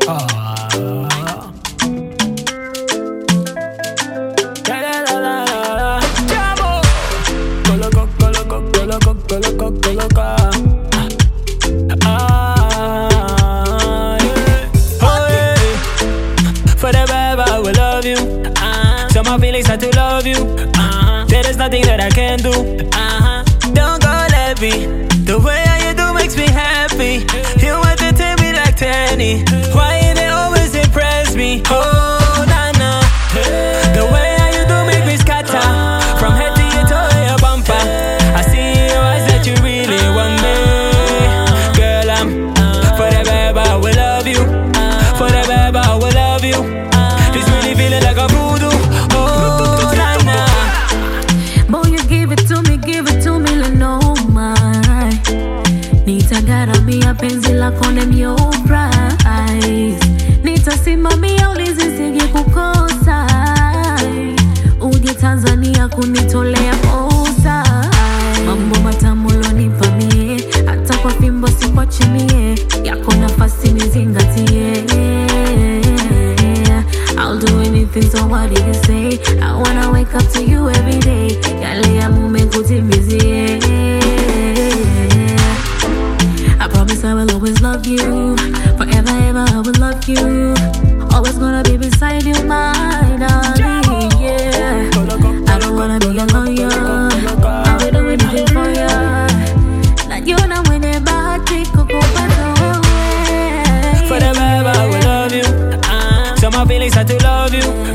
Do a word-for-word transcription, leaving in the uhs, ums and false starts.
Ah. Coloco, coloco, coloco, coloco, coloca. Ah, yeah. Oh, yeah. Forever I will love you. Uh-huh. So my feelings start to love you. Uh-huh. There is nothing that I can do. Uh-huh. Don't go let me. The way how you do makes me happy. You want to take me like Tenny. Why you they always impress me? Oh, nah, nah. The way how you do make me scatter. From head to your toe, your bumper. I see in your eyes that you really want me. Girl, I'm forever I will love you. Forever I will love you. This really feeling like a voodoo. Oh, nah, nah. Boy, you give it to me, give it to me, like no my. Nitagarabia penzi lako nem your prize. Nitasimamia ulinzi sije kukosa. Uje Tanzania kunitolea posa. Mambo matamu ulonipa mie, hata kwa fimbo sikuachimie. Yako nafasi nizingatie. I'll do anything, so what do you say? I wanna wake up to you every day. Yale ya mume kutimizie. I promise I will always love you. Forever ever I will love you. Always gonna be beside you, my darling, yeah. I don't wanna be alone, yeah. I will do anything for you. Najiona mwenye bahati kukupata wewe. Forever I will love you. Uh, so my feelings start to love you.